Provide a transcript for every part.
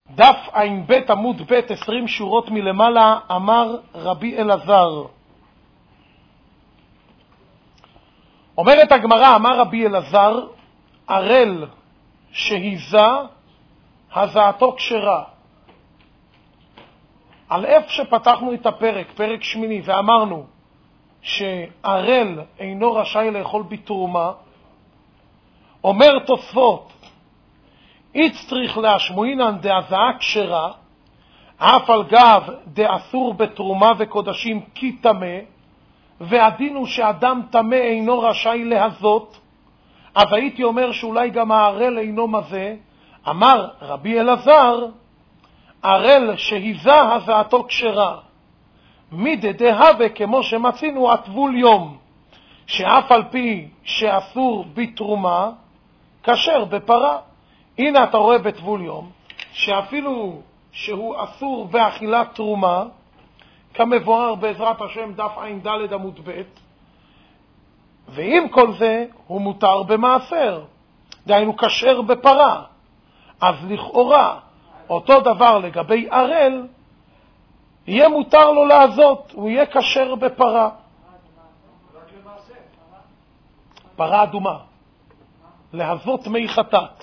דף ע"ב עמוד ב' 20 שורות מלמעלה. אמר רבי אלעזר. אומרת הגמרא, אמר רבי אלעזר, ערל שהיזה הזעתו כשרה. על איפה שפתחנו את הפרק, פרק שמיני, ואמרנו שערל אינו רשאי לאכול בתרומה, אומר תוספות, איץ צריך להשמועינן דהזעה כשרה, אף על גב דאסור בתרומה וקודשים כי תמה, והדין הוא שאדם תמה אינו רשאי להזות, אז הייתי אומר שאולי גם הערל אינו מזה. אמר רבי אלעזר, ערל שהיזה הזעתו כשרה, מדדהווה כמו שמצינו הטבול יום, שאף על פי שאסור בתרומה, כשר בפרה. הנה אתה רואה בטבול יום, שאפילו שהוא אסור באכילת תרומה, כמבואר בעזרת השם דף ע"ד עמוד ב', ועם כל זה הוא מותר במעשר, דהיינו כשר בפרה. אז לכאורה אותו דבר לגבי ערל, יהיה מותר לו לעזות, הוא יהיה כשר בפרה. פרה אדומה, להזות מי חטאת.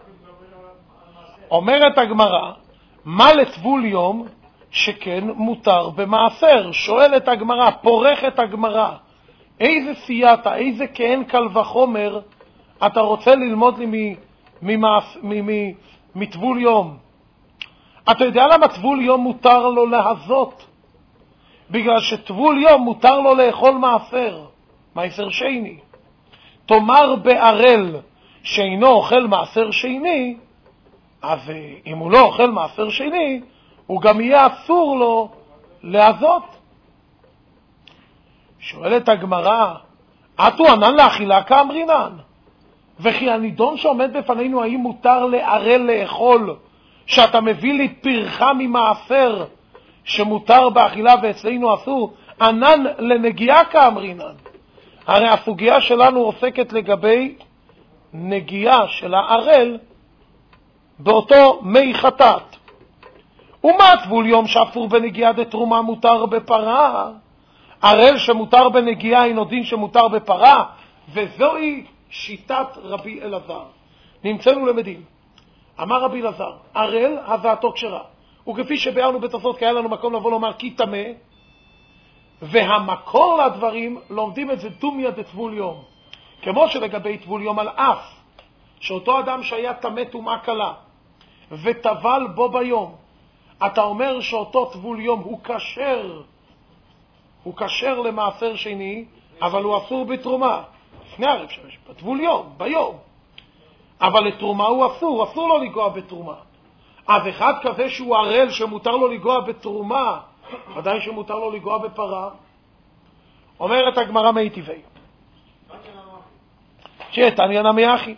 אומרת הגמרא, מה לטבול יום שכן מותר במעשר? שואלת הגמרא, פורכת הגמרא, איזה סייעתא, איזה כהן קל וחומר אתה רוצה ללמוד לי מטבול יום? אתה יודע למה טבול יום מותר לו להזות? בגלל שטבול יום מותר לו לאכול מעשר, מעשר שני. תאמר בערל שאינו אוכל מעשר שני, אז אם הוא לא אוכל מעשר שני, הוא גם יהיה אסור לו להזות. שואלת הגמרא, אתו ענן לאכילה כאמרינן, וכי הנידון שעומד בפנינו, האם מותר לערל לאכול, שאתה מביא לי פרחה ממעשר שמותר באכילה ואצלנו אסור? ענן לנגיעה כאמרינן. הרי הסוגיה שלנו עוסקת לגבי נגיעה של הערל באותו מי חטאת. ומה טבול יום שאסור בנגיעה דתרומה מותר בפרה? ערל שמותר בנגיעה אינו דין שמותר בפרה, וזוהי שיטת רבי אלעזר. נמצאנו למדים. אמר רבי אלעזר, ערל הזעתו כשרה, וכפי שביארנו בתוספות, כי היה לנו מקום לבוא לומר כי תמה, והמקור לדברים לומדים את זה דומיה דטבול יום, כמו שלגבי טבול יום, על אף שאותו אדם שהיה תמה טומאה קלה וטבל בו ביום, אתה אומר שאותו טבול יום הוא כשר למעשר שני, אבל הוא אסור בתרומה. לפני ערב שמש, בטבול יום, ביום. אבל לתרומה הוא אסור לו לגוע בתרומה. אז אחד כזה שהוא ערל שמותר לו לגוע בתרומה, ודאי שמותר לו לגוע בפרה. אומרת הגמרא מי טבעי. תניא נמי אחי.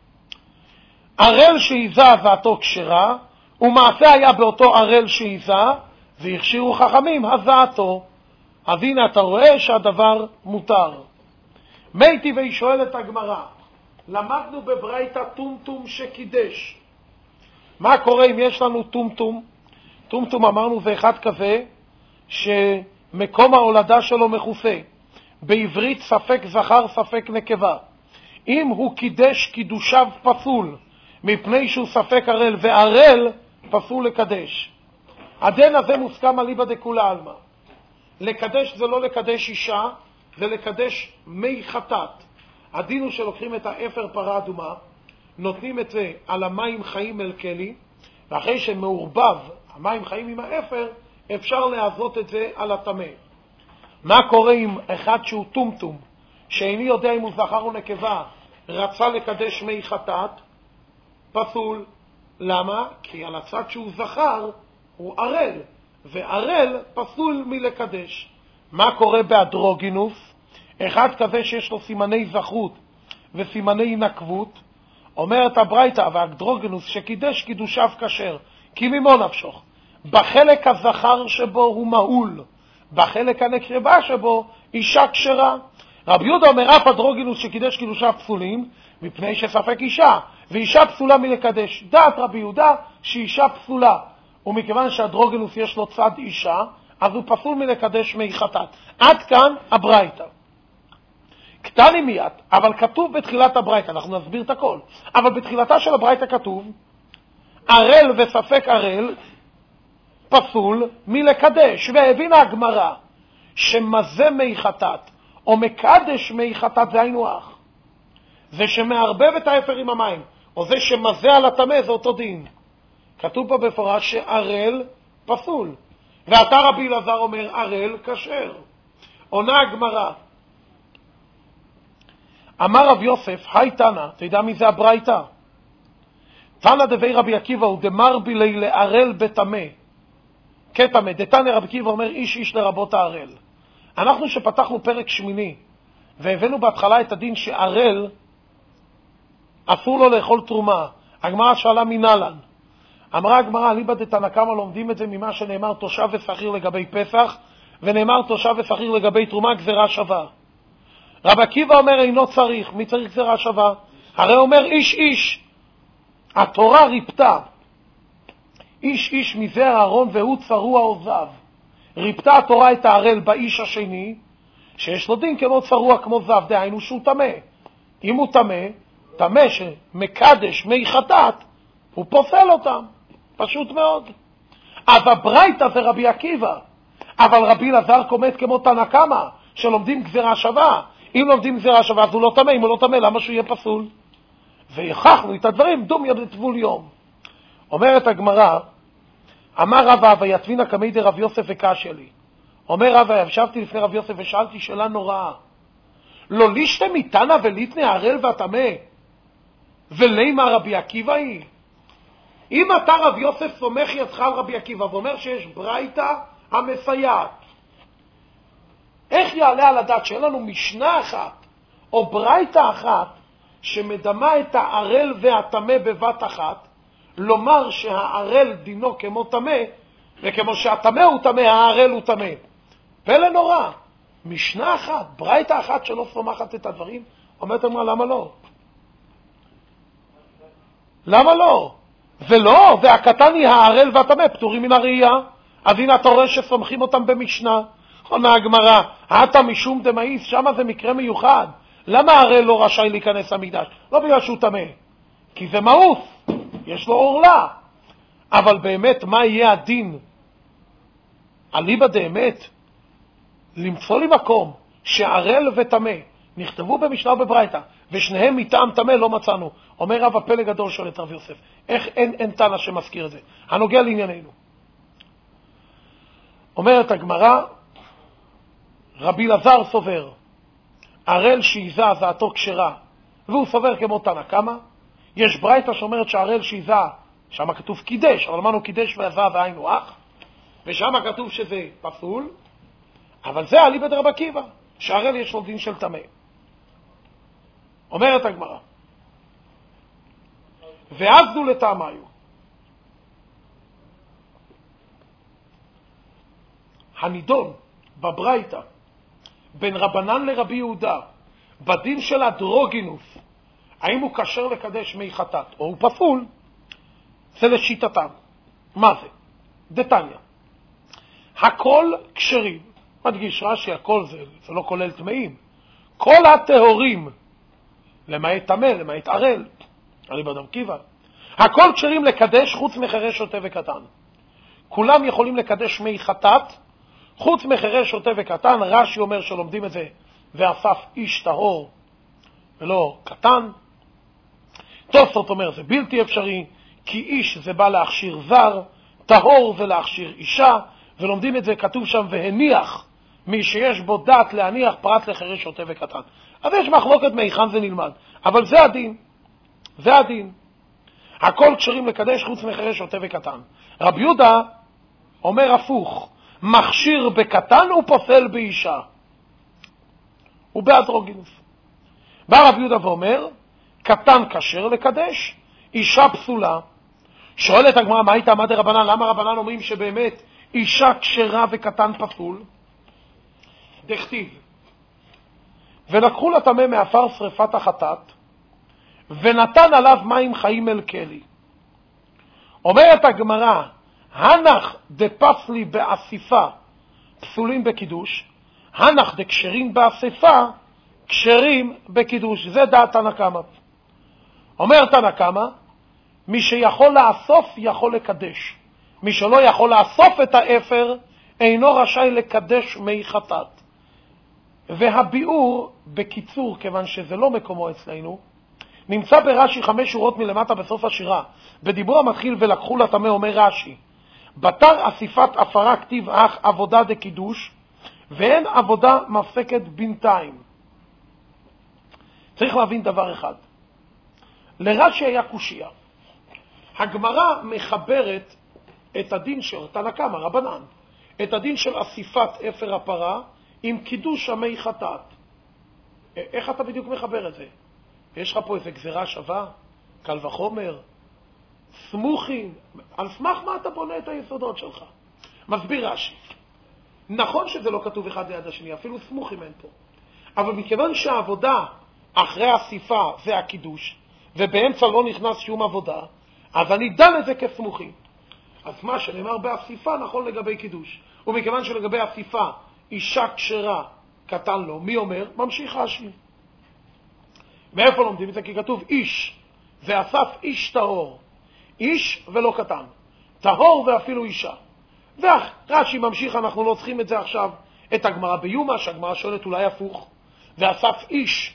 ערל שהיזה הזעתו כשרה, ומעשה היה באותו ערל שהיזה, והכשירו חכמים הזעתו. אז הנה אתה רואה שהדבר מותר. מי טבעי, שואלת הגמרא, למדנו בברייתא טומטום שקידש. מה קורה אם יש לנו טומטום? טומטום אמרנו זה אחד כזה שמקום ההולדה שלו מכוסה. בעברית ספק זכר ספק נקבה. אם הוא קידש קידושיו פסול, מפני שהוא ספק ערל, וערל פסול לקדש. הדין הזה מוסכם אליבא דכולי עלמא. לקדש זה לא לקדש אישה, זה לקדש מי חטאת. הדין הוא שלוקחים את האפר פרה אדומה, נותנים את זה על המים חיים אל כלי, ואחרי שמעורבב המים חיים עם האפר, אפשר להזות את זה על הטמא. מה קורה עם אחד שהוא טומטום, שאיני יודע אם הוא זכר או נקבה, רצה לקדש מי חטאת? פסול. למה? כי על הצד שהוא זכר הוא ערל, וערל פסול מלקדש. מה קורה באדרוגינוס? אחד כזה שיש לו סימני זכרות וסימני נקבות, אומרת הברייתא, והאנדרוגינוס שקידש קידושיו כשר, כי ממו נפשוך. בחלק הזכר שבו הוא מהול, בחלק הנקבה שבו אישה כשרה. רבי יהודה אומר, אף אנדרוגינוס שקידש קידושיו פסולים, מפני שספק אישה. ואישה פסולה מלקדש. דעת רבי יהודה שאישה פסולה, ומכיוון שהדרוגנוס יש לו צד אישה, אז הוא פסול מלקדש מי חטאת. עד כאן הברייתא. קטני מיד, אבל כתוב בתחילת הברייתא, אנחנו נסביר את הכל, אבל בתחילתה של הברייתא כתוב, ערל וספק ערל פסול מלקדש. והבינה הגמרא שמזה מי חטאת או מקדש מי חטאת זה היינו אח. זה שמערבב את האפר עם המים, או זה שמזה על הטמא, זה אותו דין. כתוב פה בפורש שערל פסול, ואתה רבי אלעזר אומר ערל כשר. עונה הגמרא, אמר רב יוסף, היי תנא, אתה יודע מי זה הברייתא? תנא דבי רבי עקיבא הוא דמר בילי לערל בטמא כטמא. דתנא רבי עקיבא אומר איש איש לרבות הערל. אנחנו שפתחנו פרק שמיני והבאנו בהתחלה את הדין שערל אסור לו לאכול תרומה, הגמרא שאלה מנהלן. אמרה הגמרא, ליבא דתנא קמא לומדים את זה ממה שנאמר תושב ושכיר לגבי פסח, ונאמר תושב ושכיר לגבי תרומה, גזרה שווה. רבי עקיבא אומר אינו צריך. מי צריך גזרה שווה? הרי אומר איש איש. התורה ריפתה איש איש מזרע אהרון והוא צרוע עוזב. ריפתה התורה את הערל באיש השני שיש לו דין כמו צרוע כמו זב, דהיינו שהוא טמא. אם הוא טמא שמקדש מי חטאת, הוא פוסל אותם, פשוט מאוד. אז הברייתא זה רבי עקיבא, אבל רבי אלעזר קומץ כמו תנא קמא שלומדים גזרה שווה. אם לומדים גזרה שווה אז הוא לא טמא, אם הוא לא טמא למה שהוא יהיה פסול? והוכחנו את הדברים דומיה בטבול יום. אומרת הגמרא, אמר רבא ויתבינה קמי דרב יוסף וקשיא לי. אומר רבא, ישבתי לפני רב יוסף ושאלתי שאלה נוראה, לא לישתם מתנא וליתני הערל והטמא ולימה רבי עקיבא היא? אם אתה רב יוסף סומך ידך על רבי עקיבא ואומר שיש ברייתא המסייעת, איך יעלה על הדעת שאין לנו משנה אחת או ברייתא אחת שמדמה את הערל והטמא בבת אחת, לומר שהערל דינו כמו טמא, וכמו שהטמא הוא טמא, הערל הוא טמא? פלא נורא. משנה אחת, ברייתא אחת שלא סומכת את הדברים. אומרת אמרה, למה לא? למה לא? ולא, והקטן היא הערל והטמא פטורים מן הראייה. אז הנה אתה רואה שסומכים אותם במשנה. עונה הגמרא, אתה משום דמאיס, שמה זה מקרה מיוחד. למה הערל לא רשאי להיכנס למקדש? לא בגלל שהוא טמא, כי זה מאוס, יש לו עורלה. אבל באמת, מה יהיה הדין? אליבא דאמת, למצוא לי מקום שערל וטמא נכתבו במשנה ובברייתא, ושניהם מטעם טמא לא מצאנו. אומר רב הפלא גדול שואל את רב יוסף, איך אין תנא שמזכיר את זה? הנוגע לענייננו. אומרת הגמרא, רבי אלעזר סובר, ערל שעיזה זעתו כשרה, והוא סובר כמו תנא קמא. יש ברייתא שאומרת שערל שעיזה, שם כתוב קידש, אבל אמרנו קידש ועזה והיינו אח, ושם כתוב שזה פסול, אבל זה אליבא דרבי עקיבא, שערל יש לו דין של טמא. אומרת הגמרא, ועזדו לטעמיו, הנידון בברייתא בין רבנן לרבי יהודה בדין של הדרוגינוס, האם הוא כשר לקדש מי חטאת או הוא פסול, זה לשיטתם. מה זה? דתניא, הכל כשרים. מדגיש רש"י, הכל זה לא כולל טמאים, כל הטהורים למעט טמא, למעט ערל, אליבא דרבי עקיבא, הכל כשרים לקדש חוץ מחירש שוטה וקטן. כולם יכולים לקדש מי חטאת חוץ מחירש שוטה וקטן. רש"י אומר שלומדים את זה ואסף איש טהור ולא קטן. תוספות אומר זה בלתי אפשרי, כי איש זה בא להכשיר זר, טהור זה להכשיר אישה, ולומדים את זה, כתוב שם והניח מי שיש בו דעת להניח פרט לחירש שוטה וקטן. אז יש מחלוקת מהיכן זה נלמד, אבל זה הדין, זה הדין. הכל כשרים לקדש חוץ מחירש שוטה וקטן. רבי יהודה אומר הפוך, מכשיר בקטן ופוסל באישה, הוא באנדרוגינוס. בא רבי יהודה ואומר קטן כשר לקדש, אישה פסולה. שואלת הגמרא, מה הייתה עמד רבנן? למה רבנן אומרים שבאמת אישה כשרה וקטן פסול? דכתיב, ולקחו לטמא מעפר שריפת החטאת ונתן עליו מים חיים אל כלי. אומרת הגמרא, הנח דפסלי באסיפה פסולים בקידוש, הנח דקשרים באסיפה כשרים בקידוש. זה דעת תנא קמא. אומר תנא קמא, מי שיכול לאסוף יכול לקדש, מי שלא יכול לאסוף את האפר אינו רשאי לקדש מי חטאת. והביאור בקיצור, כיוון שזה לא מקומו אצלנו, נמצא ברש"י 5 שורות מלמטה בסוף השירה. בדיבור המתחיל ולקחו לטמא אומר רש"י, בתר אסיפת הפרה כתיב אך עבודה דקידוש, ואין עבודה מפסקת בינתיים. צריך להבין דבר אחד. לרש"י היה קושיה. הגמרא מחברת את הדין של תנא קמא, רבנן, את הדין של אסיפת אפר הפרה עם קידוש המי חטאת. איך אתה בדיוק מחבר את זה? יש לך פה איזה גזירה שווה? קל וחומר? סמוכים? על סמך מה אתה בונה את היסודות שלך? מסביר רש"י. נכון שזה לא כתוב אחד ליד השני, אפילו סמוכים אין פה. אבל מכיוון שהעבודה אחרי האסיפה זה הקידוש, ובאמצע לא נכנס שום עבודה, אז אני דן את זה כסמוכים. אז מה שנאמר באסיפה נכון לגבי קידוש. ומכיוון שלגבי אסיפה אישה כשרה קטן לו, מי אומר? ממשיך רש"י. מאיפה לומדים את זה? כי כתוב איש, ואסף איש טהור. איש ולא קטן. טהור ואפילו אישה. ורש"י ממשיך, אנחנו לא צריכים את זה עכשיו, את הגמרא ביומא, שהגמרא שואלת אולי הפוך. ואסף איש,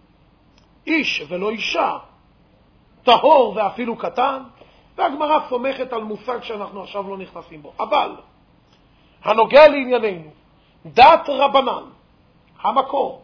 איש ולא אישה, טהור ואפילו קטן, והגמרא סומכת על מושג שאנחנו עכשיו לא נכנסים בו. אבל הנוגע לענייננו, דת רבנן, המקור,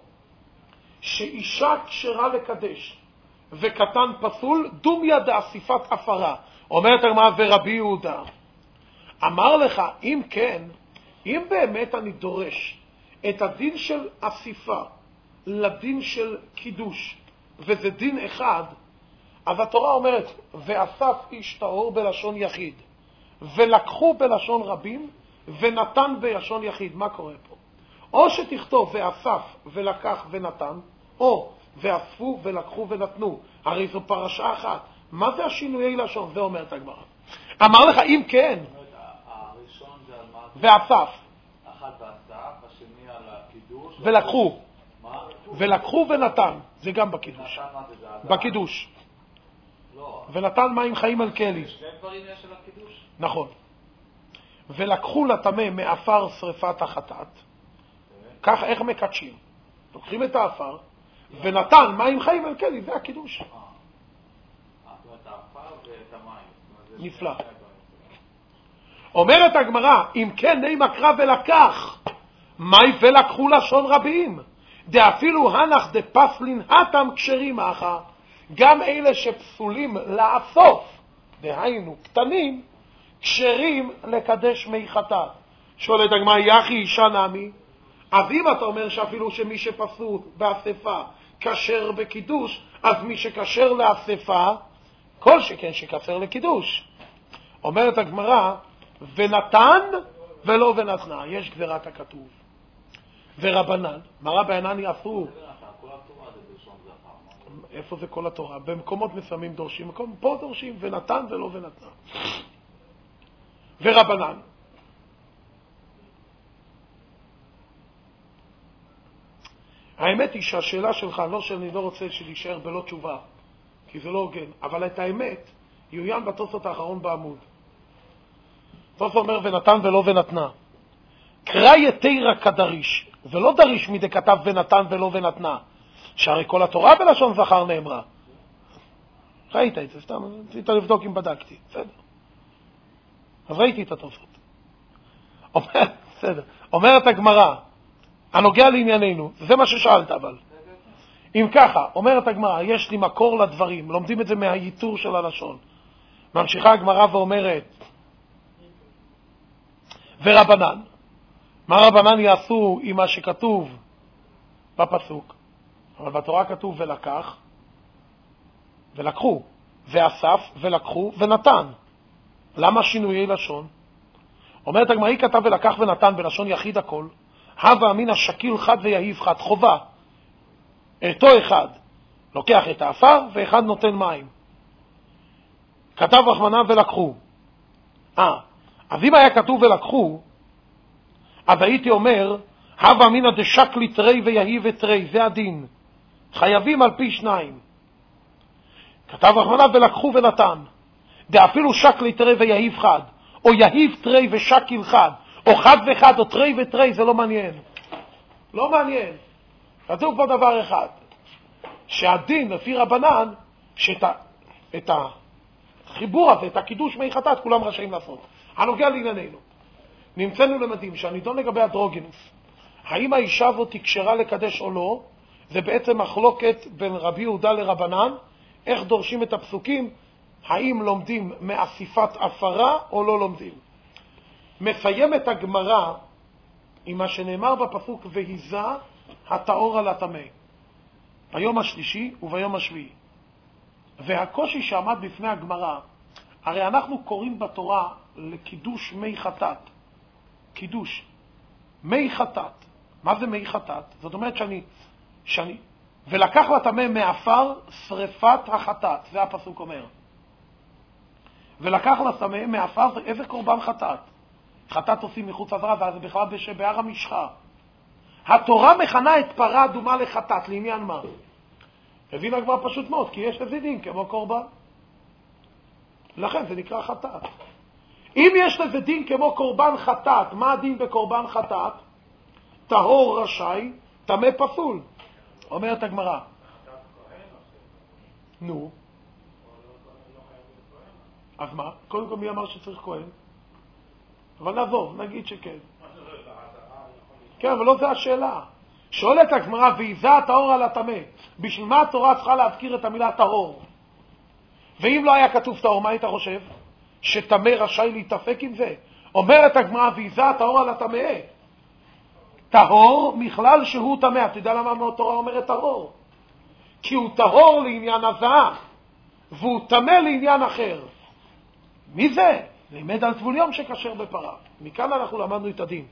שאישה כשרה לקדש וקטן פסול, דומיה דאסיפת הפרה. אומרת הגמרא ורבי יהודה, אמר לך, אם כן, אם באמת אני דורש את הדין של אסיפה לדין של קידוש, וזה דין אחד, אז התורה אומרת, ואסף איש טהור בלשון יחיד, ולקחו בלשון רבים, ונתן בלשון יחיד. מה קורה פה? או שתכתוב ואסף ולקח ונתן, או ואספו ולקחו ונתנו. הרי זו פרשה אחת. מה זה השינויי לשון? זה אומרת הגמרא. אמר לך, אם כן, הראשון זה על מה? ואסף. אחד ואסף, השני על הקידוש. ולקחו. מה? ולקחו ונתן. זה גם בקידוש. נתן מה זה? בקידוש. לא. ונתן מים חיים על כלי. שני דברים יש על הקידוש? נכון. ולקחו לטמא מאפר שריפת החטאת. כך איך מקדשים? לוקחים את האפר, ונתן מים חיים על כלי, זה הקידוש. זאת אומרת, האפר ואת המים. נפלא. אומרת הגמרא, אם כן נאמר קרא ולקח, מי ולקחו לשון רבים, דאפילו הנח דפסלין התם כשרים אחא, גם אלה שפסולים לאסוף, דהיינו קטנים, כשרים לקדש מי חטאת. שואלת הגמרא, יחי אישה נמי? אז אם אתה אומר שאפילו שמי שפסול באספה כשר בקידוש, אז מי שכשר לאספה, כל שכן שכשר לקידוש. אומרת הגמרא, ונתן ולא ונתנה. יש גזירת הכתוב. ורבנן, מה רבנן יעשו? כל התורה זה בלשון זכר. איפה זה כל התורה? במקומות מסוימים דורשים, פה דורשים ונתן ולא ונתנה. ורבנן, האמת היא שהשאלה שלך, לא שאני לא רוצה להישאר בלא תשובה, כי זה לא הוגן, אבל את האמת יוין בתוספות האחרון בעמוד. תוספות אומר ונתן ולא ונתנה. קרא יתירה כדריש, ולא דריש מדי כתב ונתן ולא ונתנה, שהרי כל התורה בלשון זכר נאמרה. ראית את זה, סתם, רצית לבדוק אם בדקתי, בסדר. אז ראיתי את התוספות. אומרת הגמרא, הנוגע לענייננו, זה מה ששאלת אבל. אם ככה, אומרת הגמרא, יש לי מקור לדברים, לומדים את זה מהייתור של הלשון. ממשיכה הגמרא ואומרת, ורבנן, מה רבנן יעשו עם מה שכתוב בפסוק? אבל בתורה כתוב ולקח, ולקחו, ואסף, ולקחו, ונתן. למה שינויי לשון? אומרת הגמרא, היא כתב ולקח ונתן בלשון יחיד הכל, הווה אמינא שקיל חד ויהיב חד, חובה. אותו אחד לוקח את האפר ואחד נותן מים. כתב רחמנא ולקחו. אז אם היה כתוב ולקחו, אז הייתי אומר, הווה אמינא דשקלי תרי ויהיב תרי, זה הדין. חייבים על פי 2. כתב רחמנא ולקחו ונתן. דאפילו שקלי תרי ויהיב חד, או יהיב תרי ושקיל חד, או חד וחד, או תרי ותרי, זה לא מעניין. לא מעניין. כתוב פה דבר אחד, שהדין לפי רבנן, שאת החיבור הזה, את הקידוש מי חטאת, כולם רשאים לעשות. הנוגע לענייננו. נמצאנו למדים שהנידון לגבי אדרוגינוס, האם האישה הזאת תקשרה לקדש או לא, זה בעצם מחלוקת בין רבי יהודה לרבנן, איך דורשים את הפסוקים, האם לומדים מאסיפת אפרה או לא לומדים. מסיים את הגמרא עם מה שנאמר בפסוק והיזה הטהור על הטמא, ביום השלישי וביום השביעי. והקושי שעמד בפני הגמרא, הרי אנחנו קוראים בתורה לקידוש מי חטאת. קידוש מי חטאת. מה זה מי חטאת? זאת אומרת שאני ולקח לטמא מאפר שריפת החטאת, זה הפסוק אומר. ולקח לטמא מאפר, איזה קורבן חטאת? חטאת עושים מחוץ עזרה, ואז בכלל בהר המשחה. התורה מכנה את פרה אדומה לחטאת, לעניין מה? הבינה כבר פשוט מאוד, כי יש לזה דין כמו קורבן. לכן זה נקרא חטאת. אם יש לזה דין כמו קורבן חטאת, מה הדין בקורבן חטאת? טהור רשאי, טמא פסול. אומרת הגמרא. נו. אז מה? קודם כל מי אמר שצריך כהן? אבל נעזוב, נגיד שכן. כן, אבל לא זה השאלה. שואלת הגמרא, והיזה הטהור על הטמא. בשביל מה התורה צריכה להזכיר את המילה טהור? ואם לא היה כתוב טהור, מה היית חושב? שטמא רשאי להתאפק עם זה? אומרת הגמרא, והיזה הטהור על הטמא. טהור מכלל שהוא טמא. אתה יודע למה התורה אומרת טהור? כי הוא טהור לעניין הזעה, והוא טמא לעניין אחר. מי זה? לימד על טבול יום שכשר בפרה. מכאן אנחנו למדנו את הדין.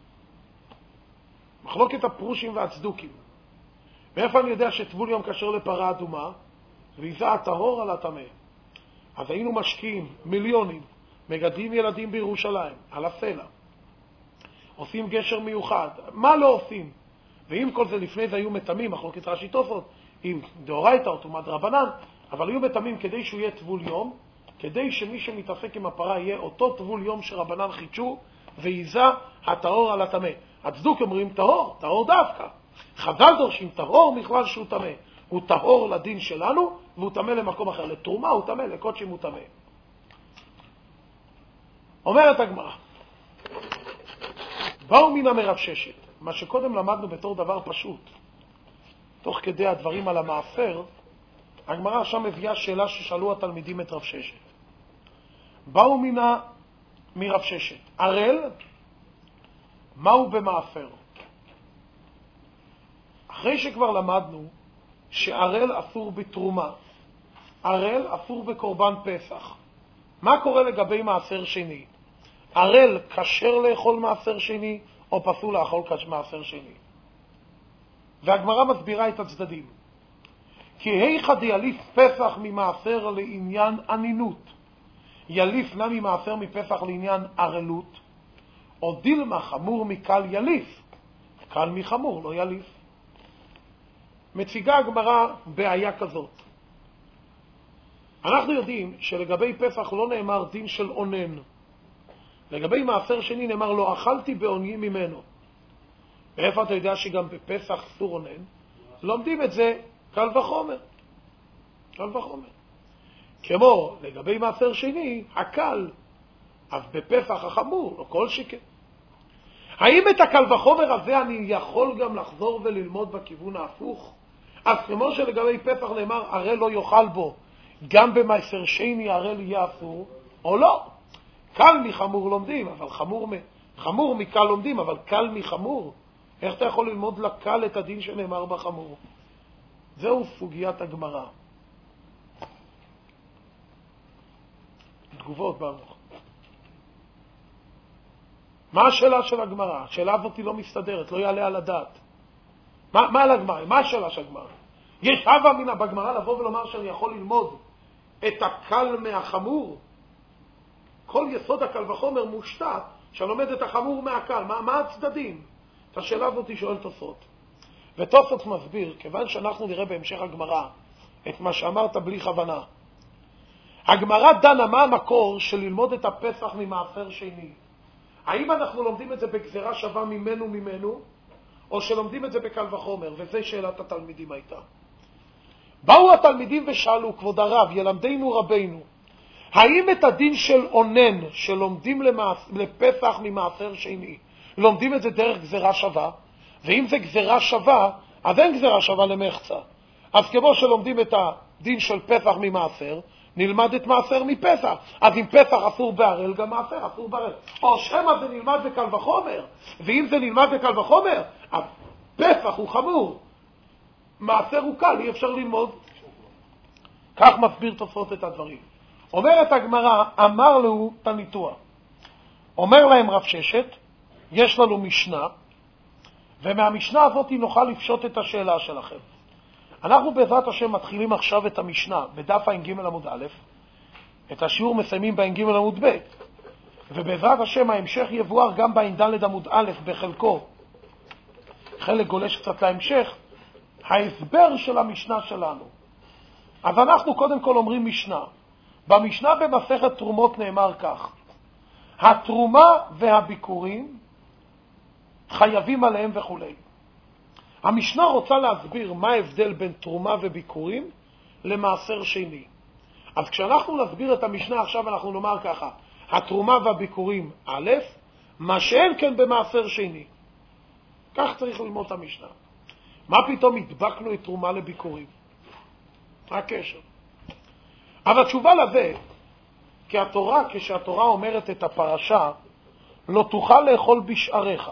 מחלוקת הפרושים והצדוקים. מאיפה אני יודע שטבול יום כשר לפרה אדומה? והיזה הטהור על הטמא. אז היינו משקיעים מיליונים, מגדלים ילדים בירושלים, על הסלע. עושים גשר מיוחד. מה לא עושים? ואם כל זה לפני זה היו מטמאים, מחלוקת רש"י תוספות, עם דאורייתא או תומת רבנן, אבל היו מטמאים כדי שהוא יהיה טבול יום, כדי שמי שמתעסק עם הפרה יהיה אותו טבול יום שרבנן חידשו, והיזה הטהור על הטמא. הצדוק אומרים טהור, טהור דווקא. חז"ל דורשים טהור מכלל שהוא טמא. הוא טהור לדין שלנו, והוא טמא למקום אחר. לתרומה הוא טמא, לקודשים הוא טמא. אומרת הגמרא, באו מן מרב ששת, מה שקודם למדנו בתור דבר פשוט, תוך כדי הדברים על המאפר, הגמרא שם מביאה שאלה ששאלו התלמידים את רב ששת. באו מרב ששת, ערל, מהו במאפר? אחרי שכבר למדנו שערל אסור בתרומה, ערל אסור בקורבן פסח. מה קורה לגבי מעשר שני? ערל כשר לאכול מעשר שני, או פסול לאכול מעשר שני? והגמרא מסבירה את הצדדים. כי היכא דיליף פסח ממעשר לעניין ענינות, יליף נא ממעשר מפסח לעניין ערלות, או דילמה חמור מקל יליף, קל מחמור לא יליף. מציגה הגמרא בעיה כזאת. אנחנו יודעים שלגבי פסח לא נאמר דין של עונן. לגבי מעשר שני נאמר לא אכלתי בעוני ממנו. ואיפה אתה יודע שגם בפסח אסור עונן? לומדים את זה קל וחומר. קל וחומר. כמו לגבי מעשר שני, הקל, אז בפסח החמור, לא כל שכן. האם את הקל וחומר הזה אני יכול גם לחזור וללמוד בכיוון ההפוך? אז כמו שלגבי פסח נאמר, ערל לא יאכל בו, גם במעשר שני ערל יהיה אסור, או לא? קל מחמור לומדים, אבל חמור מקל לומדים, אבל קל מחמור. איך אתה יכול ללמוד לקל את הדין שנאמר בחמור? זהו סוגיית הגמרא. תגובות ברוך. מה השאלה של הגמרא? השאלה הזאת לא מסתדרת, לא יעלה על הדעת. מה על הגמרא? מה השאלה של הגמרא? יש הווה מן בגמרא לבוא ולומר שאני יכול ללמוד את הקל מהחמור? כל יסוד הקל וחומר מושתת שאני לומד את החמור מהקל. מה הצדדים? את השאלה הזאת שואל תוספות. ותוספות מסביר, כיוון שאנחנו נראה בהמשך הגמרא את מה שאמרת בלי כוונה. הגמרא דנה מה המקור של ללמוד את הפסח ממעשר שני. האם אנחנו לומדים את זה בגזרה שווה ממנו, או שלומדים את זה בקל וחומר? וזה שאלת התלמידים הייתה. באו התלמידים ושאלו, כבוד הרב, ילמדנו רבינו, האם את הדין של אונן שלומדים לפסח ממעשר שני, לומדים את זה דרך גזרה שווה? ואם זה גזרה שווה, אז אין גזרה שווה למחצה. אז כמו שלומדים את הדין של פסח ממעשר, נלמד את מעשר מפסח. אז אם פסח אסור בהראל, גם מעשר אסור בהראל. או שמא זה נלמד בקל וחומר. ואם זה נלמד בקל וחומר, אז פסח הוא חמור, מעשר הוא קל, אי אפשר ללמוד. כך מסביר תוספות את הדברים. אומרת הגמרא, אמר לו תניתוח. אומר להם רב ששת, יש לנו משנה, ומהמשנה הזאת נוכל לפשוט את השאלה שלכם. אנחנו בעזרת השם מתחילים עכשיו את המשנה בדף ע"ג עמוד א', את השיעור מסיימים בע"ג עמוד ב', ובעזרת השם ההמשך יבואר גם בע"ד עמוד א' בחלקו. חלק גולש קצת להמשך, ההסבר של המשנה שלנו. אז אנחנו קודם כל אומרים משנה. במשנה במסכת תרומות נאמר כך: התרומה והביקורים חייבים עליהם וכו'. המשנה רוצה להסביר מה ההבדל בין תרומה וביקורים למעשר שני. אז כשאנחנו נסביר את המשנה עכשיו אנחנו נאמר ככה: התרומה והביקורים א', מה שאין כן במעשר שני. כך צריך ללמוד את המשנה. מה פתאום הדבקנו את תרומה לביקורים? מה הקשר? אבל התשובה לזה, כי כשהתורה אומרת את הפרשה, לא תוכל לאכול בשעריך.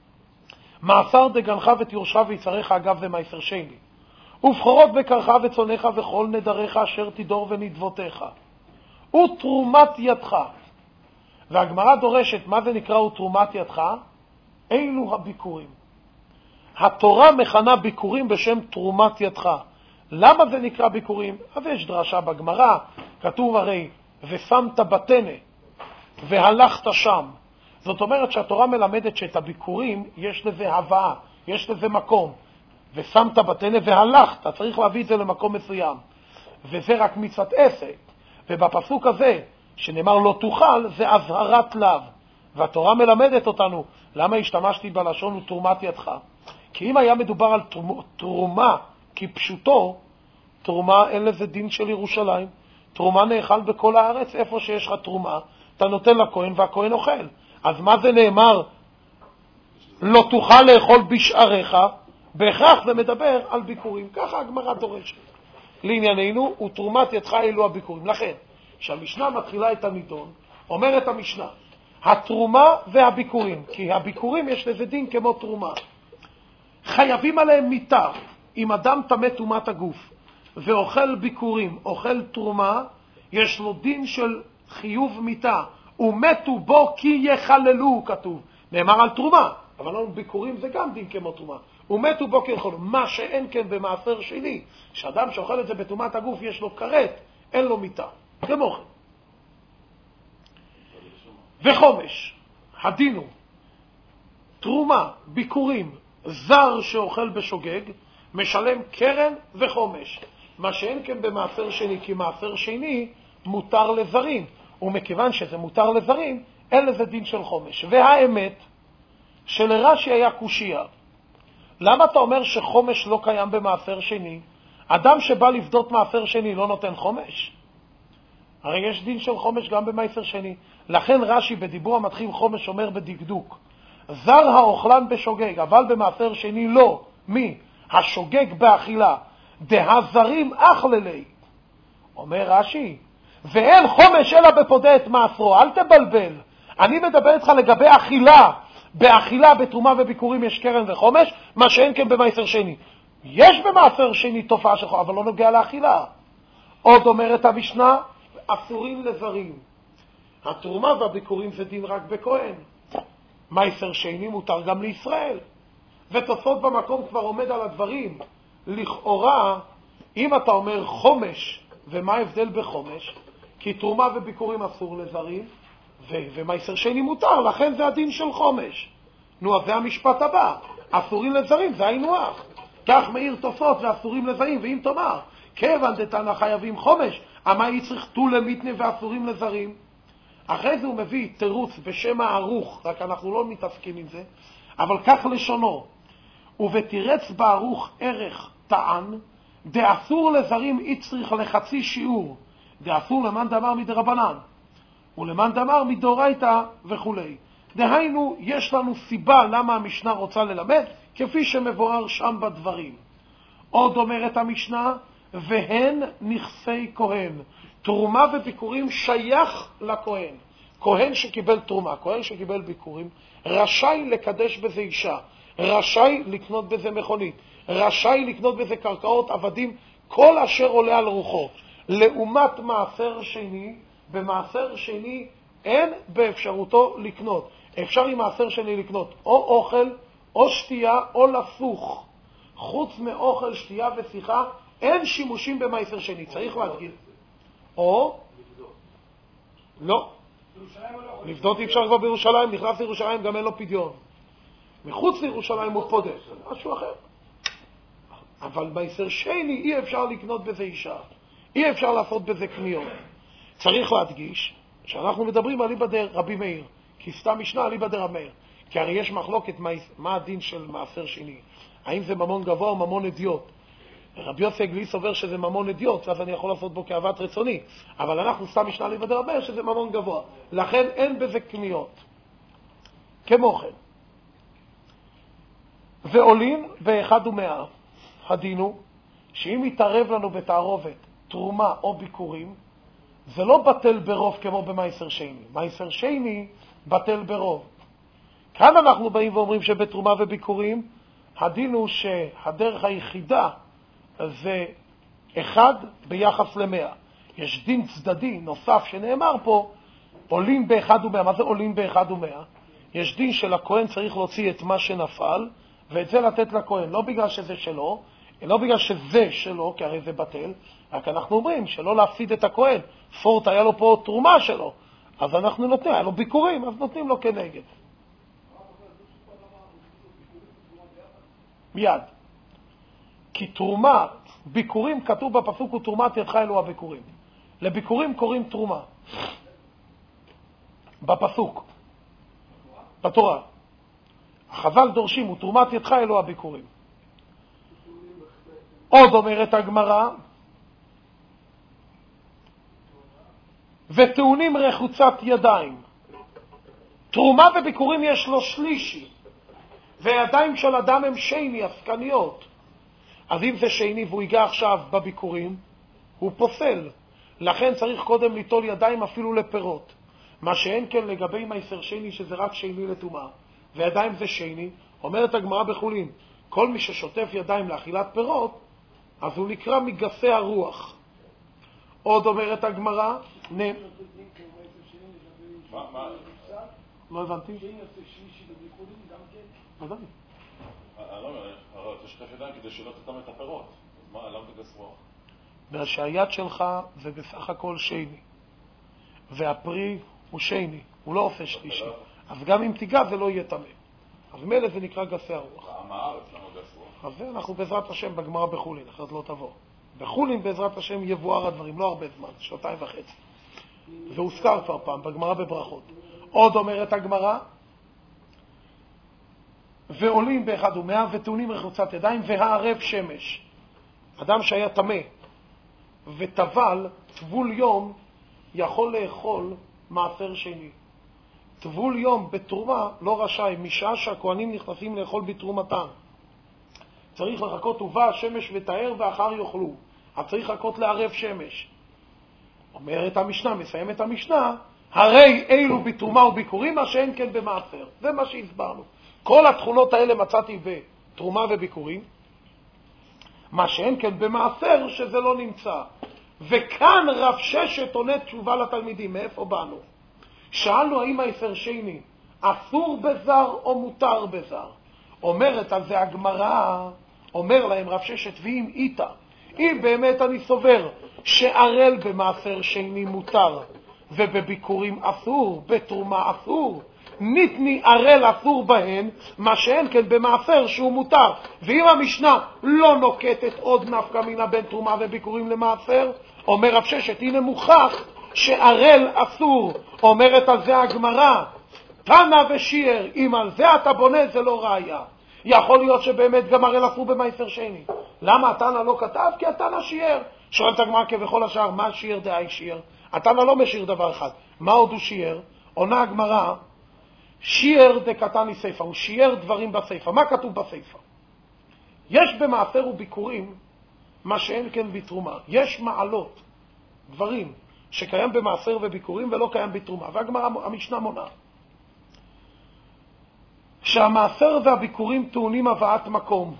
מעשר דגנך ותירשה ויצריך, אגב זה מעשר שני. ובחורות בקרך וצונך וכל נדריך אשר תדור ונדבותיך. ותרומת ידך. והגמרא דורשת, מה זה נקרא ותרומת ידך? אלו הביקורים. התורה מכנה ביקורים בשם תרומת ידך. למה זה נקרא ביקורים? אז יש דרשה בגמרא, כתוב הרי, ושמת בתנה, והלכת שם. זאת אומרת שהתורה מלמדת שאת הביקורים יש לזה הבאה, יש לזה מקום. ושמת בתנה והלכת, צריך להביא את זה למקום מסוים. וזה רק מצוות עשה. ובפסוק הזה, שנאמר לא תוכל, זה אזהרת לאו. והתורה מלמדת אותנו, למה השתמשתי בלשון ותרומת ידך? כי אם היה מדובר על תרומה כפשוטו, תרומה אין לזה דין של ירושלים. תרומה נאכל בכל הארץ, איפה שיש לך תרומה, אתה נותן לכהן והכהן אוכל. אז מה זה נאמר? לא תוכל לאכול בשעריך, בהכרח זה מדבר על ביקורים. ככה הגמרא דורשת. לענייננו, ותרומת ידך אלו הביקורים. לכן, כשהמשנה מתחילה את הנידון, אומרת המשנה, התרומה והביקורים, כי הביקורים יש לזה דין כמו תרומה. חייבים עליהם מיתה. אם אדם טמא טומאת הגוף ואוכל ביקורים, אוכל תרומה, יש לו דין של חיוב מיתה. ומתו בו כי יחללו, כתוב. נאמר על תרומה, אבל לא ביקורים זה גם דין כמו תרומה. ומתו בו כי יחללו. מה שאין כן במעשר שני, שאדם שאוכל את זה בטומאת הגוף יש לו כרת, אין לו מיתה. כמו כן. וחומש, הדינו, תרומה, ביקורים, זר שאוכל בשוגג, משלם קרן וחומש. מה שאין כן במעשר שני, כי מעשר שני מותר לזרים. ומכיוון שזה מותר לזרים, אין לזה דין של חומש. והאמת, שלרש"י היה קושיה. למה אתה אומר שחומש לא קיים במעשר שני? אדם שבא לבדות מעשר שני לא נותן חומש? הרי יש דין של חומש גם במעשר שני. לכן רש"י בדיבור המתחיל חומש אומר בדקדוק, זר האוכלן בשוגג, אבל במעשר שני לא. מי? השוגג באכילה. דהזרים אכללי. אומר רש"י, ואין חומש אלא בפודה את מעשרו. אל תבלבל. אני מדבר איתך לגבי אכילה. באכילה, בתרומה וביקורים יש קרן וחומש, מה שאין כן במעשר שני. יש במעשר שני תופעה של חומש, אבל לא נוגע לאכילה. עוד אומרת המשנה, אסורים לזרים. התרומה והביקורים זה דין רק בכהן. מעשר שני מותר גם לישראל. ותוספות במקום כבר עומד על הדברים. לכאורה אם אתה אומר חומש, ומה ההבדל בחומש? כי תרומה וביקורים אסור לזרים, ומייסר שני מותר, לכן זה הדין של חומש. נו, אז זה המשפט הבא. אסורים לזרים, זה היינו הך. כך מאיר תוספות ואסורים לזרים, ואם תאמר, כיוון דתנא חייבים חומש, אמה יצריך תולה מיתנה ואסורים לזרים. אחרי זה הוא מביא תירוץ בשם הערוך, רק אנחנו לא מתעסקים עם זה, אבל כך לשונו. ובתירץ בערוך ערך טען, דאסור לזרים יצריך לחצי שיעור, דאסור למאן דאמר מדרבנן, ולמאן דאמר מדאורייתא וכו'. דהיינו, יש לנו סיבה למה המשנה רוצה ללמד, כפי שמבואר שם בדברים. עוד אומרת המשנה, והן נכסי כהן. תרומה וביקורים שייך לכהן. כהן שקיבל תרומה, כהן שקיבל ביקורים, רשאי לקדש בזה אישה, רשאי לקנות בזה מכונית, רשאי לקנות בזה קרקעות, עבדים, כל אשר עולה על רוחו. לעומת מעשר שני, במעשר שני אין באפשרותו לקנות. אפשר עם מעשר שני לקנות או אוכל, או שתייה, או לפוך. חוץ מאוכל, שתייה ושיחה, אין שימושים במעשר שני. צריך להדגיש. או? לא. לפדות אי אפשר כבר בירושלים, נכנס לירושלים, גם אין לו פדיון. מחוץ לירושלים הוא פודה. משהו אחר. אבל מעשר שני אי אפשר לקנות בזה אישה. אי אפשר לעשות בזה קניות. צריך להדגיש שאנחנו מדברים על ליבא רבי מאיר, כי סתם משנה על ליבא רבי מאיר. כי הרי יש מחלוקת מה הדין של מעשר שני. האם זה ממון גבוה או ממון אדיוט. רבי יוסי הגליס אומר שזה ממון אדיוט, אז אני יכול לעשות בו כאוות רצוני. אבל אנחנו סתם משנה על ליבא רבי מאיר שזה ממון גבוה. לכן אין בזה קניות. כמו כן. ועולים באחד ומאה. הדין הוא שאם יתערב לנו בתערובת תרומה או ביקורים, זה לא בטל ברוב כמו במייסר שני. מייסר שני בטל ברוב. כאן אנחנו באים ואומרים שבתרומה וביקורים, הדין הוא שהדרך היחידה זה 1 ביחס ל100. יש דין צדדי נוסף שנאמר פה, עולים באחד ומאה. מה זה עולים באחד ומאה? יש דין של הכהן צריך להוציא את מה שנפל, ואת זה לתת לכהן, לא בגלל שזה שלו, לא בגלל שזה שלו, כי הרי זה בטל, רק אנחנו אומרים שלא להפסיד את הכהן. פורט היה לו פה תרומה שלו, אז אנחנו נותנים, היה לו ביקורים, אז נותנים לו כנגד. מיד. כי תרומה, ביקורים, כתוב בפסוק, הוא תרומת ידך אלו הביקורים. לביקורים קוראים תרומה. בפסוק. בתורה. החז"ל דורשים, הוא תרומת ידך אלו הביקורים. עוד אומרת הגמרא, וטעונים רחוצת ידיים. תרומה וביקורים יש לו שלישי, והידיים של אדם הם שני, עסקניות. אז אם זה שני והוא ייגע עכשיו בביקורים, הוא פוסל. לכן צריך קודם ליטול ידיים אפילו לפירות. מה שאין כן לגבי מייסר שני, שזה רק שני לטומאה. וידיים זה שני, אומרת הגמרא בחולין, כל מי ששוטף ידיים לאכילת פירות, אז הוא נקרא מגסי הרוח. עוד אומרת הגמרא, לא הבנתי. הרי אתה שוטף ידיים כדי שלא תטמא את הפירות. אז מה, למה תגס רוח? בגלל שהיד שלך זה בסך הכל שני, והפרי הוא שני, הוא לא עושה שלישי. אז גם אם תיגע זה לא יהיה טמא. אז מילא זה נקרא גסי הרוח. עם הארץ למה גס רוח? אז זה אנחנו בעזרת השם בגמרא בחולין, אחרת לא תבוא. בחולין בעזרת השם יבואר הדברים, לא הרבה זמן, 2.5. והוזכר כבר פעם בגמרא בברכות. עוד אומרת הגמרא, ועולים באחד ומאה וטעונים רחוצת ידיים והערב שמש. אדם שהיה טמא וטבל, טבול יום יכול לאכול מעשר שני. טבול יום בתרומה לא רשאי, משעה שהכהנים נכנסים לאכול בתרומתם. צריך לחכות ובא השמש ותאר ואחר יאכלו. אז צריך לחכות לערב שמש. אומרת המשנה, מסיימת המשנה, הרי אילו בתרומה וביקורים, מה שאין כן במעשר. זה מה שהסברנו. כל התכונות האלה מצאתי בתרומה וביקורים, מה שאין כן במעשר שזה לא נמצא. וכאן רב ששת עונה תשובה לתלמידים, מאיפה באנו? שאלנו האם מייסר שני אסור בזר או מותר בזר. אומרת על זה הגמרא, אומר להם רב ששת, ואם איתה, אם באמת אני סובר שערל במעשר שני מותר, ובביקורים אסור, בתרומה אסור, ניתני ערל אסור בהן, מה שאין כן במעשר שהוא מותר. ואם המשנה לא נוקטת עוד נפקא מינה בין תרומה וביקורים למעשר, אומר רב ששת, הנה מוכח שערל אסור. אומרת על זה הגמרא, תנא ושיער, אם על זה אתה בונה זה לא ראיה. יכול להיות שבאמת גם ערל אסור במעשר שני. למה התנא לא כתב? כי התנא שיער. שואלת הגמרא כבכל השאר, מה שיער דאי שיער? התנא לא משאיר דבר אחד. מה עוד הוא שיער? עונה הגמרא, שיער דקתני סייפא, הוא שיער דברים בסייפא. מה כתוב בסייפא? יש במעשר וביקורים מה שאין כן בתרומה. יש מעלות, דברים שקיים במעשר וביקורים ולא קיים בתרומה. והגמרא, המשנה מונה שהמעשר והביקורים טעונים הבאת מקום.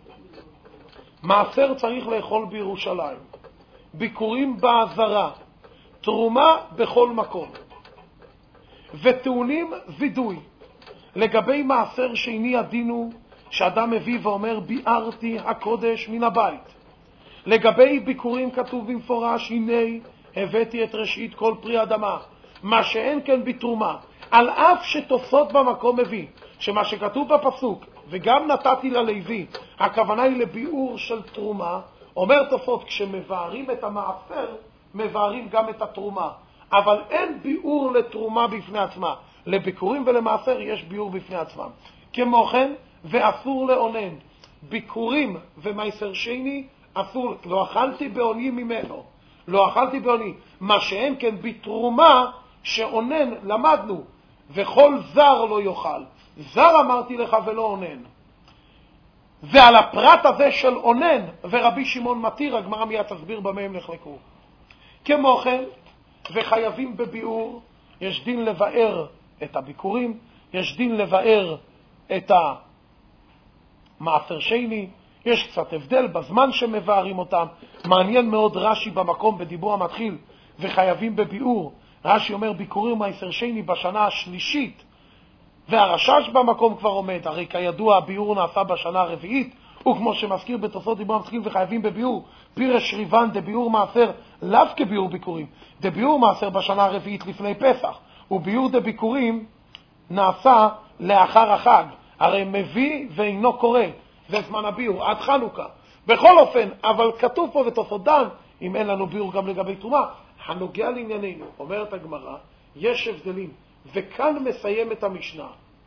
מעשר צריך לאכול בירושלים, ביקורים בעזרה, תרומה בכל מקום. וטעונים וידוי. לגבי מעשר שני הדין הוא שאדם מביא ואומר ביארתי הקודש מן הבית. לגבי ביקורים כתוב במפורש, הנה הבאתי את ראשית כל פרי אדמה, מה שאין כן בתרומה. על אף שתוספות במקום מביא שמה שכתוב בפסוק וגם נתתי ללוי, הכוונה היא לביאור של תרומה. אומר תוספות, כשמבארים את המעשר מבארים גם את התרומה, אבל אין ביאור לתרומה בפני עצמה. לביקורים ולמעשר יש ביאור בפני עצמם. כמו כן, ואסור לאונן. ביקורים ומעשר שני אסור, לא אכלתי בעוני ממנו, לא אכלתי בעוני. מה שאין כן בתרומה שאונן, למדנו, וכל זר לא יאכל. זר אמרתי לך ולא אונן. ועל הפרט הזה של אונן ורבי שמעון מתיר, הגמרא מיד תסביר במה הם נחלקו. כמו כן, וחייבים בביאור, יש דין לבאר את הביקורים, יש דין לבאר את המעשר שני, יש קצת הבדל בזמן שמבארים אותם. מעניין מאוד רש"י במקום בדיבור המתחיל, וחייבים בביאור. רש"י אומר ביקורים מעשר שני בשנה השלישית, והרש"ש במקום כבר עומד, הרי כידוע הביאור נעשה בשנה הרביעית, וכמו שמזכיר בתוספות דיבור המתחיל וחייבים בביאור, פירש ריבן דביאור מעשר לאו כביאור ביקורים, דביאור מעשר בשנה הרביעית לפני פסח, וביאור דביקורים נעשה לאחר החג, הרי מביא ואינו קורא, זה זמן הביאור, עד חנוכה. בכל אופן, אבל כתוב פה בתוספות דן, אם אין לנו ביאור גם לגבי תרומה, הנוגע לענייננו, אומרת הגמרא, יש הבדלים, וכאן מסיים את המשנה.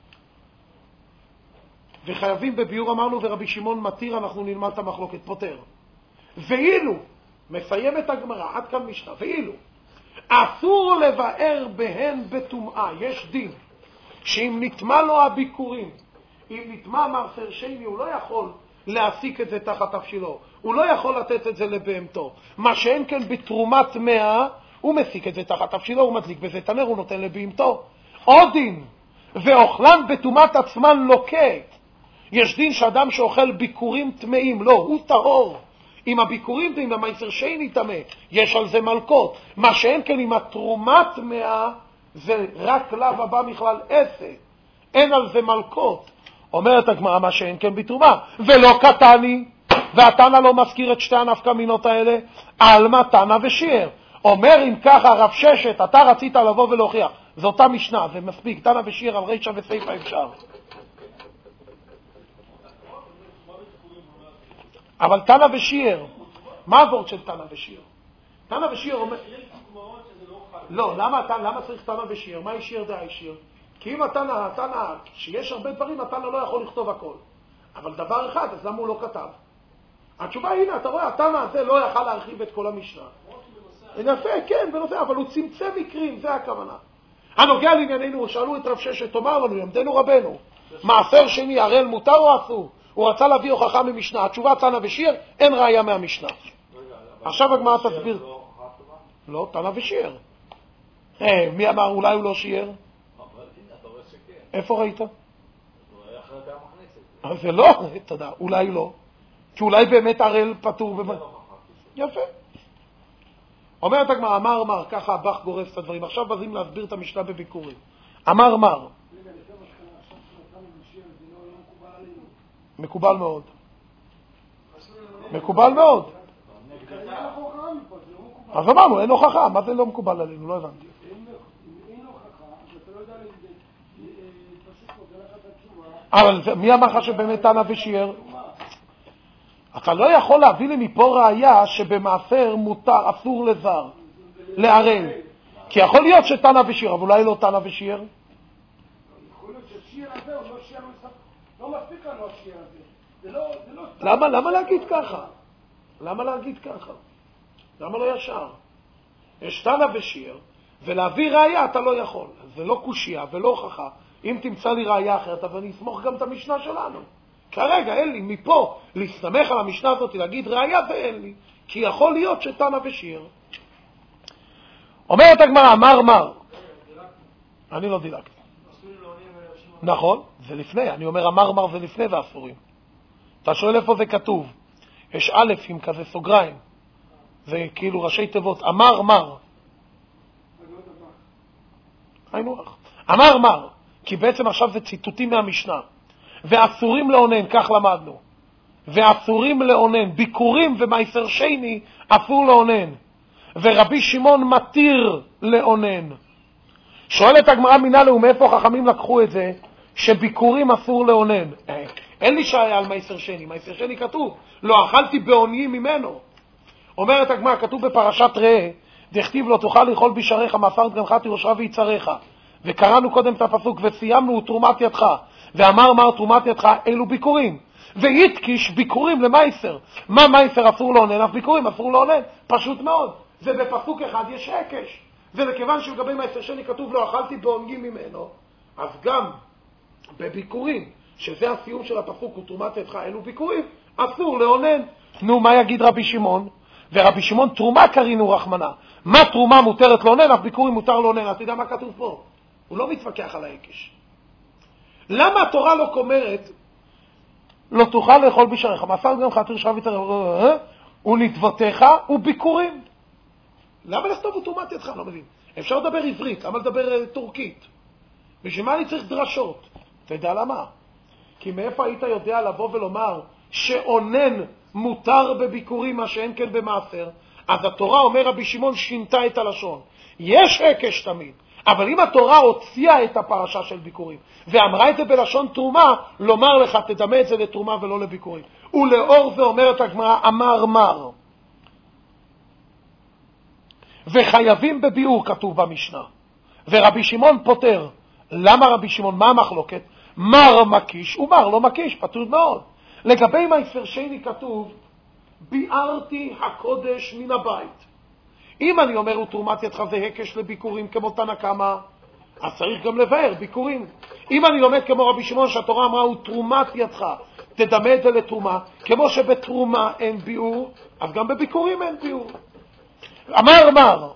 וחייבים בביאור אמרנו, ורבי שמעון מתיר, אנחנו נלמד את המחלוקת, פותר. ואילו, מסיים את הגמרא, עד כאן משנה, ואילו, אסור לבאר בהן בטומאה. יש דין, שאם נטמע לו הביקורים, אם נטמע מעשר שני, הוא לא יכול להסיק את זה תחת תפשילו, הוא לא יכול לתת את זה לבהמתו. מה שאין כן בתרומת טמאה, הוא מסיק את זה תחת תפשילו, הוא מדליק בזה את הנר, הוא נותן לבהמתו. עוד דין, ואוכלן בטומאת עצמן לוקט. יש דין שאדם שאוכל ביקורים טמאים, לא, הוא טהור. אם הביקורים טמאים, המעשר שני טמא, יש על זה מלכות. מה שאין כן עם התרומת טמאה, זה רק לאו הבא מכלל עסק, אין על זה מלכות. אומרת הגמרא, מה שאין כן בתרומה, ולא קטני, והתנא לא מזכיר את שתי הנפקא מינות האלה, עלמא תנא ושיער. אומר אם ככה רב ששת, אתה רצית לבוא ולהוכיח, זו אותה משנה, זה מספיק, תנא ושיער על רישא וסייפא אפשר. אבל תנא ושיער, מה עבוד של תנא ושיער? תנא ושיער אומר... לא, למה צריך תנא ושיער? מה ישיער דה ישיער? כי אם התנא, שיש הרבה דברים, התנא לא יכול לכתוב הכל. אבל דבר אחד, אז למה הוא לא כתב? התשובה, הנה, אתה רואה, התנא הזה לא יכל להרחיב את כל המשנה. יפה, כן, בנושא, אבל הוא צמצם מקרים, זה הכוונה. הנוגע לענייננו, שאלו את רב ששת, תאמר לנו, ימדנו רבנו, מעשר שני, הראל מותר או אסור? הוא רצה להביא הוכחה ממשנה. התשובה תנא ושיער, אין ראיה מהמשנה. עכשיו הגמרא תסביר. לא, תנא ושיער. מי אמר, אולי הוא לא שיער? איפה ראית? זה לא, תדע, אולי לא. כי אולי באמת הראל פטור. יפה. אומרת הגמרא, אמר, ככה הבח גורף את הדברים. עכשיו בזים להסביר את המשנה בביקורים. אמר. מקובל מאוד. מקובל מאוד. אז אמרנו, אין הוכחה, מה זה לא מקובל עלינו? לא הבנתי. אין הוכחה, אז אתה לא יודע פשוט נותן לך את התשובה. אבל מי אמר לך שבאמת תנא ושיער? אתה לא יכול להביא לי מפה ראיה שבמעשר מותר, אסור לזר, לערל. כי יכול להיות שתנא ושיער, אבל אולי לא תנא ושיער. יכול להיות ששיער הזה הוא לא שיער, לא מספיק לנו השיער הזה. למה להגיד ככה? למה להגיד ככה? למה לא ישר? יש תנא ושיער, ולהביא ראיה אתה לא יכול. זה לא קושיה ולא הוכחה. אם תמצא לי ראיה אחרת, אבל אני אסמוך גם את המשנה שלנו. כרגע אין לי מפה להסתמך על המשנה הזאת, להגיד ראיה ואין לי, כי יכול להיות שתנא ושיער. אומרת הגמרא, אמר מר. אני לא דילגתי. נכון, זה לפני. אני אומר אמר מר זה לפני ואסורים. אתה שואל איפה זה כתוב. יש א' עם כזה סוגריים. זה כאילו ראשי תיבות. אמר מר. אמר מר. כי בעצם עכשיו זה ציטוטים מהמשנה. ואסורים לאונן, כך למדנו. ואסורים לאונן, ביקורים ומייסר שני אסור לאונן. ורבי שמעון מתיר לאונן. שואלת הגמרא מנהלה, ומאיפה חכמים לקחו את זה שביקורים אסור לאונן? אין לי שהיה על מייסר שני. מייסר שני כתוב, לא אכלתי בעוני ממנו. אומרת הגמרא, כתוב בפרשת ראה, דכתיב לא תאכל לאכול בשעריך, מאסר דגנך תירושך ויצריך. וקראנו קודם את הפסוק, וסיימנו תרומת ידך. ואמר מר תרומת ידך, אלו ביקורים. והתקיש ביקורים למייסר. מה מייסר אסור לאונן? אף ביקורים אסור לאונן. פשוט מאוד. זה בפסוק אחד יש הקש. ולכיוון שלגבי מייסר שני כתוב לא אכלתי בעוני ממנו, אז גם בביקורים, שזה הסיום של הפסוק ותרומת ידך, אלו ביקורים, אסור לאונן. נו, מה יגיד רבי שמעון? ורבי שמעון תרומה קרינו רחמנה. מה תרומה מותרת לאונן, אף ביקורים מותר לאונן. אתה יודע מה כתוב פה? הוא לא מתווכח על ההקש. למה התורה לא אומרת לא תוכל לאכול בשעריך, מאסר דגנך תירושך ויצריך ונדבותיך וביקורים? למה לכתוב ותרומת ידך? לא מבין. אפשר לדבר עברית, למה לדבר טורקית? בשביל מה אני צריך דרשות? אתה יודע למה? כי מאיפה היית יודע לבוא ולומר שאונן מותר בביקורים מה שאין כן במעשר? אז התורה, אומר רבי שמעון, שינתה את הלשון. יש הקש תמיד, אבל אם התורה הוציאה את הפרשה של ביקורים ואמרה את זה בלשון תרומה, לומר לך תדמה את זה לתרומה ולא לביקורים. ולאור זה אומרת הגמרא, אמר מר. וחייבים בביאור כתוב במשנה. ורבי שמעון פותר. למה רבי שמעון? מה המחלוקת? מר מקיש ומר לא מקיש, פשוט מאוד. לגבי מייסר שני כתוב, ביארתי הקודש מן הבית. אם אני אומר ותרומת ידך זה הקש לביקורים כמו תנא קמא, אז צריך גם לבאר ביקורים. אם אני לומד כמו רבי שמעון שהתורה אמרה ותרומת ידך, תדמה את זה לתרומה, כמו שבתרומה אין ביאור, אז גם בביקורים אין ביאור. אמר מר,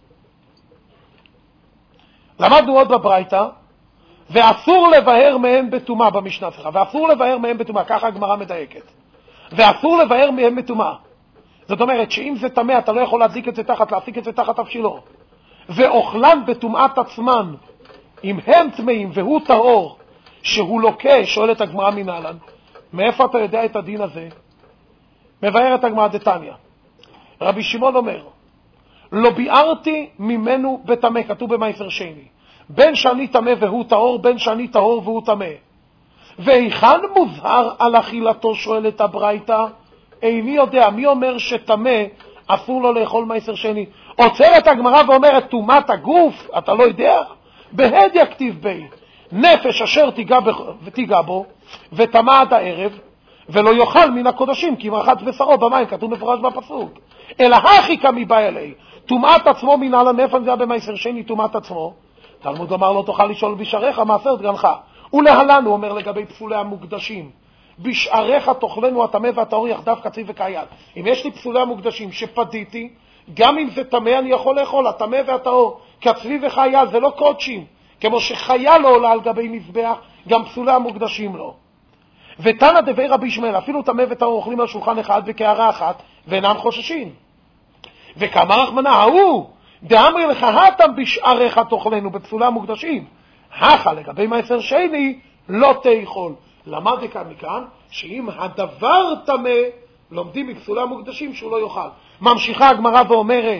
למדנו עוד בברייתא, ואסור לבאר מהם בטומאה במשנה שלך, ואסור לבאר מהם בטומאה, ככה הגמרא מדייקת. ואסור לבאר מהם בטומאה. זאת אומרת שאם זה טמא אתה לא יכול להדליק את זה תחת, להסיק את זה תחת תבשילו. ואוכלן בטומאת עצמן, אם הם טמאים והוא טהור, שהוא לוקה, שואלת הגמרא מנהלן, מאיפה אתה יודע את הדין הזה? מבארת הגמרא דתניא. רבי שמעון אומר, לא ביארתי ממנו בטמא, כתוב במייסר שני. בין שאני טמא והוא טהור, בין שאני טהור והוא טמא. והיכן מוזהר על אכילתו, שואלת הברייתא? איני יודע. מי אומר שטמא אסור לו לאכול מייסר שני? עוצרת הגמרא ואומרת טומאת הגוף, אתה לא יודע? בהדיא כתיב בי, נפש אשר תיגע בו וטמא עד הערב, ולא יאכל מן הקודשים כי מרחץ בשרו במים, כתוב מפורש בפסוק. אלא הכי כמי בא אלי, טומאת עצמו מנהלה. מאיפה זה היה במייסר שני טומאת עצמו? תלמוד אמר לא תאכל לשאול בשעריך מעשר דגנך. ולהלן הוא אומר לגבי פסולי המוקדשים, בשעריך תאכלנו הטמא והטהור יחדיו קצי וקייל. אם יש לי פסולי המוקדשים שפדיתי, גם אם זה טמא אני יכול לאכול, הטמא והטהור קצי וחייל, זה לא קודשים. כמו שחייל לא עולה על גבי מזבח, גם פסולי המוקדשים לא. ותנא דבי רבי ישמעאל, אפילו טמא וטהור אוכלים על שולחן אחד בקערה אחת ואינם חוששים. וכמה רחמנא ההוא דאמרי לך התם בשעריך תאכלנו בפסולי המוקדשים, הכה לגבי מייסר שני לא תאכול. למד כאן מכאן שאם הדבר טמא לומדים מפסולי המוקדשים שהוא לא יאכל. ממשיכה הגמרא ואומרת,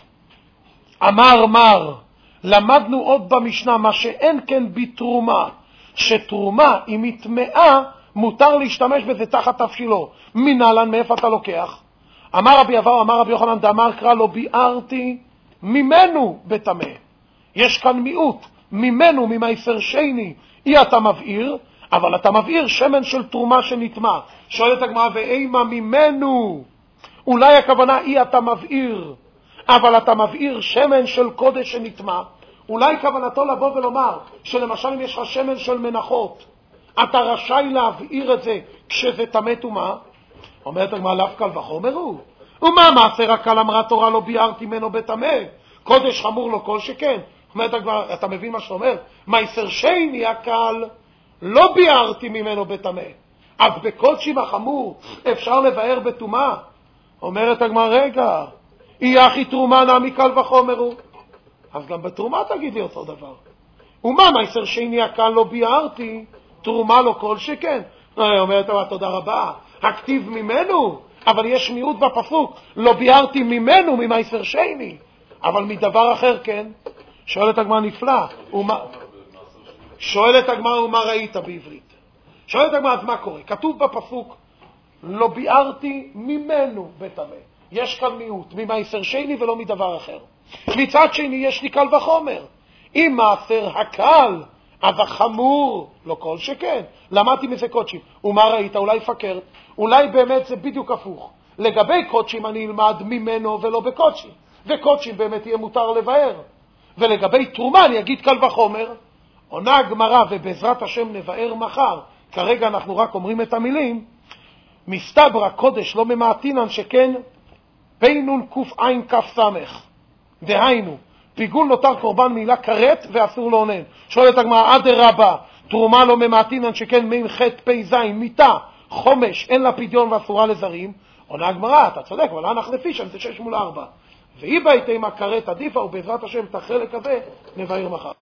אמר מר, למדנו עוד במשנה מה שאין כן בתרומה, שתרומה אם היא טמאה מותר להשתמש בזה תחת תפשילו. מנהלן, מאיפה אתה לוקח? אמר רבי אבאו, אמר רבי יוחנן, דאמר קרא לא ביארתי ממנו בטמא. יש כאן מיעוט, ממנו, ממייסר שני, אי אתה מבעיר, אבל אתה מבעיר שמן של תרומה שנטמא. שואלת הגמרא, ואימה ממנו? אולי הכוונה אי אתה מבעיר, אבל אתה מבעיר שמן של קודש שנטמא. אולי כוונתו לבוא ולומר, שלמשל אם יש לך שמן של מנחות, אתה רשאי להבעיר את זה כשזה טמא טומאה? אומרת הגמרא, לאו קל וחומר הוא. ומה מעשר הקל אמרה תורה לא ביארתי ממנו בטמא? קודש חמור לו כל שכן. אומרת הגמרא, אתה מבין מה שאתה אומר? מייסר שני הקל לא ביארתי ממנו בטמא. אז בקודשים החמור אפשר לבאר בטומאה? אומרת הגמרא, רגע, אי אחי תרומה נמי קל וחומר הוא. אז גם בתרומה תגיד לי אותו דבר. ומה מייסר שני הקל לא ביארתי, תרומה לו כל שכן. אומרת הגמרא, תודה רבה, הכתיב ממנו, אבל יש מיעוט בפסוק, לא ביארתי ממנו ממייסר שני, אבל מדבר אחר כן. שואלת הגמרא, נפלא, שואלת הגמרא, ומה ראית בעברית? שואלת הגמרא, אז מה קורה? כתוב בפסוק, לא ביארתי ממנו בטמא. יש כאן מיעוט, ממייסר שני ולא מדבר אחר. מצד שני יש לי קל וחומר. אם מעשר הקל, אז החמור, לא כל שכן. למדתי מזה קודשים. ומה ראית? אולי פקר. אולי באמת זה בדיוק הפוך. לגבי קודשים אני אלמד ממנו ולא בקודשים. וקודשים באמת יהיה מותר לבאר. ולגבי תרומה אני אגיד קל וחומר. עונה הגמרא, ובעזרת השם נבאר מחר. כרגע אנחנו רק אומרים את המילים. מסתבר הקודש לא ממעטינן שכן פינון קעין כף סמך. דהיינו, פיגול נותר קורבן מילה כרת ואסור לעונן. שואלת הגמרא, אדרבה, תרומה לא ממעטינן שכן מין חטא פי זין, מיטה, חומש, אין לה פדיון ואסורה לזרים. עונה הגמרא, אתה צודק, אבל אנחנו לפי שם זה 6 מול 4. והיא בהתאם הכרת עדיפה, ובעזרת השם את החלק הזה נבהיר מחר.